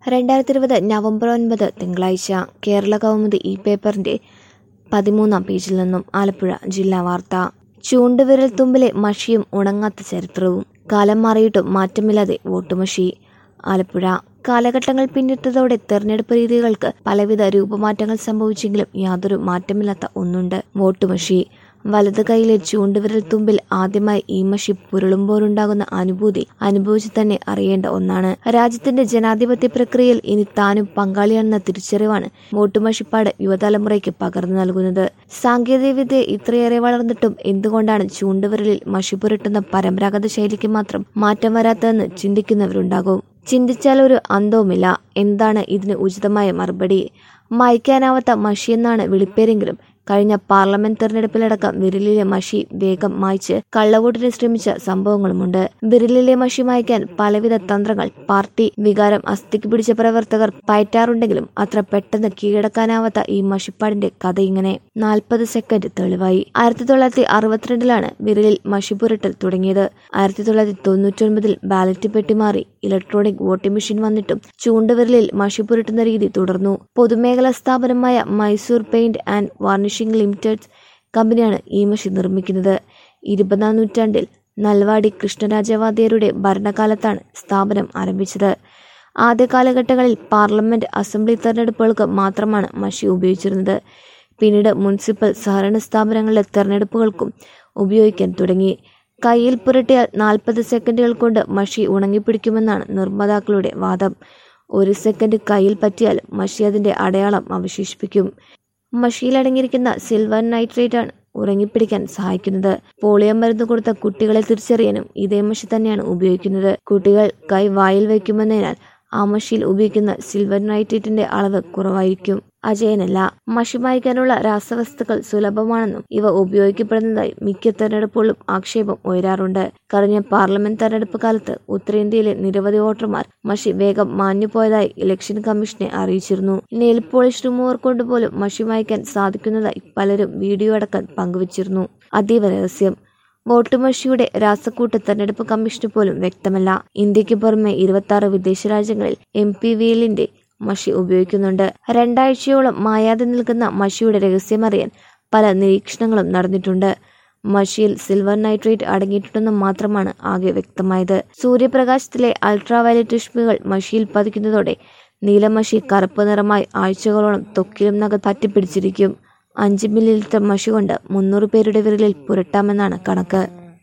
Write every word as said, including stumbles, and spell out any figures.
രണ്ടായിരത്തി ഇരുപത് നവംബർ ഒൻപത് തിങ്കളാഴ്ച കേരള കൗമുദി ഈ പേപ്പറിന്റെ പതിമൂന്നാം പേജിൽ നിന്നും ആലപ്പുഴ ജില്ലാ വാർത്ത. ചൂണ്ടുവിരൽ തുമ്പിലെ മഷിയും ഉണങ്ങാത്ത ചരിത്രവും. കാലം മാറിയിട്ടും മാറ്റമില്ലാതെ വോട്ടുമഷി. ആലപ്പുഴ. കാലഘട്ടങ്ങൾ പിന്നിട്ടതോടെ തെരഞ്ഞെടുപ്പ് രീതികൾക്ക് പലവിധ രൂപമാറ്റങ്ങൾ സംഭവിച്ചെങ്കിലും യാതൊരു മാറ്റമില്ലാത്ത ഒന്നുണ്ട്: വോട്ടുമഷി. വലത് കൈയിലെ ചൂണ്ടുവിരൽ തുമ്പിൽ ആദ്യമായി ഈ മഷി പുരളുമ്പോഴുണ്ടാകുന്ന അനുഭൂതി അനുഭവിച്ചു തന്നെ അറിയേണ്ട ഒന്നാണ്. രാജ്യത്തിന്റെ ജനാധിപത്യ പ്രക്രിയയിൽ ഇനി താനും പങ്കാളിയാണെന്ന തിരിച്ചറിവാണ് വോട്ടുമഷിപ്പാട് യുവതലമുറയ്ക്ക് പകർന്നു നൽകുന്നത്. സാങ്കേതികവിദ്യ ഇത്രയേറെ വളർന്നിട്ടും എന്തുകൊണ്ടാണ് ചൂണ്ടുവിരലിൽ മഷി പുരട്ടുന്ന പരമ്പരാഗത ശൈലിക്ക് മാത്രം മാറ്റം വരാത്തതെന്ന് ചിന്തിക്കുന്നവരുണ്ടാകും. ചിന്തിച്ചാൽ ഒരു അന്തവുമില്ല. എന്താണ് ഇതിന് ഉചിതമായ മറുപടി? മായ്ക്കാനാവാത്ത മഷിയെന്നാണ് വിളിപ്പേരെങ്കിലും കഴിഞ്ഞ പാർലമെന്റ് തെരഞ്ഞെടുപ്പിലടക്കം വിരലിലെ മഷി വേഗം മായ്ച്ച് കള്ളവോട്ടിന് ശ്രമിച്ച സംഭവങ്ങളുമുണ്ട്. വിരലിലെ മഷി മായ്ക്കാൻ പലവിധ തന്ത്രങ്ങൾ പാർട്ടി വികാരം അസ്ഥിക്ക് പിടിച്ച പ്രവർത്തകർ പയറ്റാറുണ്ടെങ്കിലും അത്ര പെട്ടെന്ന് കീഴടക്കാനാവാത്ത ഈ മഷിപ്പാടിന്റെ കഥ ഇങ്ങനെ. നാൽപ്പത് സെക്കൻഡ് തെളിവായി. ആയിരത്തി തൊള്ളായിരത്തി അറുപത്തിരണ്ടിലാണ് വിരലിൽ മഷി പുരട്ടൽ തുടങ്ങിയത്. ആയിരത്തി തൊള്ളായിരത്തി തൊണ്ണൂറ്റി ഒൻപതിൽ ബാലറ്റ് പെട്ടി മാറി ഇലക്ട്രോണിക് വോട്ടിംഗ് മെഷീൻ വന്നിട്ടും ചൂണ്ടുവിരലിൽ മഷി പുരട്ടുന്ന രീതി തുടർന്നു. പൊതുമേഖലാ സ്ഥാപനമായ Mysore paint and varnishing limited കമ്പനിയാണ് ഈ മഷി നിർമ്മിക്കുന്നത്. ഇരുപതാം നൂറ്റാണ്ടിൽ നൽവാടി കൃഷ്ണരാജവാദിയരുടെ ഭരണകാലത്താണ് സ്ഥാപനം ആരംഭിച്ചത്. ആദ്യ കാലഘട്ടങ്ങളിൽ പാർലമെന്റ് അസംബ്ലി തെരഞ്ഞെടുപ്പുകൾക്ക് മാത്രമാണ് മഷി ഉപയോഗിച്ചിരുന്നത്. പിന്നീട് മുനിസിപ്പൽ സഹകരണ സ്ഥാപനങ്ങളിലെ തെരഞ്ഞെടുപ്പുകൾക്കും ഉപയോഗിക്കാൻ തുടങ്ങി. കയ്യിൽ പുരട്ടിയാൽ നാൽപ്പത് സെക്കൻഡുകൾ കൊണ്ട് മഷി ഉണങ്ങിപ്പിടിക്കുമെന്നാണ് നിർമ്മാതാക്കളുടെ വാദം. ഒരു സെക്കൻഡ് കയ്യിൽ പറ്റിയാൽ മഷി അതിന്റെ അടയാളം അവശേഷിപ്പിക്കും. മഷിയിലടങ്ങിയിരിക്കുന്ന സിൽവർ നൈട്രേറ്റ് ആണ് ഉറങ്ങിപ്പിടിക്കാൻ സഹായിക്കുന്നത്. പോളിയോ മരുന്ന് കൊടുത്ത കുട്ടികളെ തിരിച്ചറിയാനും ഇതേ മഷി തന്നെയാണ് ഉപയോഗിക്കുന്നത്. കുട്ടികൾ കൈ വായിൽ വയ്ക്കുമെന്നതിനാൽ ആ മഷിയിൽ ഉപയോഗിക്കുന്ന സിൽവർ നൈട്രേറ്റിന്റെ അളവ് കുറവായിരിക്കും. അജയനല്ല. മഷി മായ്ക്കാനുള്ള രാസവസ്തുക്കൾ സുലഭമാണെന്നും ഇവ ഉപയോഗിക്കപ്പെടുന്നതായി മിക്ക തെരഞ്ഞെടുപ്പുകളിലും ആക്ഷേപം ഉയരാറുണ്ട്. കഴിഞ്ഞ പാർലമെന്റ് തെരഞ്ഞെടുപ്പ് കാലത്ത് ഉത്തരേന്ത്യയിലെ നിരവധി വോട്ടർമാർ മഷി വേഗം മാഞ്ഞുപോയതായി ഇലക്ഷൻ കമ്മീഷനെ അറിയിച്ചിരുന്നു. നെയിൽ പോളിഷ് റിമൂവർ കൊണ്ടുപോലും മഷി മായ്ക്കാൻ സാധിക്കുന്നതായി പലരും വീഡിയോ അടക്കം പങ്കുവച്ചിരുന്നു. അതീവ രഹസ്യം. വോട്ടുമഷിയുടെ രാസക്കൂട്ട് തെരഞ്ഞെടുപ്പ് കമ്മീഷന് പോലും വ്യക്തമല്ല. ഇന്ത്യക്ക് പുറമെ ഇരുപത്തി ആറ് വിദേശ രാജ്യങ്ങളിൽ എം പി വീലിന്റെ മഷി ഉപയോഗിക്കുന്നുണ്ട്. രണ്ടാഴ്ചയോളം മായാതെ നിൽക്കുന്ന മഷിയുടെ രഹസ്യമറിയാൻ പല നിരീക്ഷണങ്ങളും നടന്നിട്ടുണ്ട്. മഷിയിൽ സിൽവർ നൈട്രേറ്റ് അടങ്ങിയിട്ടുണ്ടെന്ന് മാത്രമാണ് ആകെ വ്യക്തമായത്. സൂര്യപ്രകാശത്തിലെ അൾട്രാവയലറ്റ് രശ്മികൾ മഷിയിൽ പതിക്കുന്നതോടെ നീലമഷി കറുപ്പ് നിറമായി ആഴ്ചകളോളം ത്വക്കിലും നഖ പറ്റിപ്പിടിച്ചിരിക്കും. അഞ്ച് മില്ലി ലിറ്റർ മഷി കൊണ്ട് മുന്നൂറ് പേരുടെ വിരലിൽ പുരട്ടാമെന്നാണ് കണക്ക്.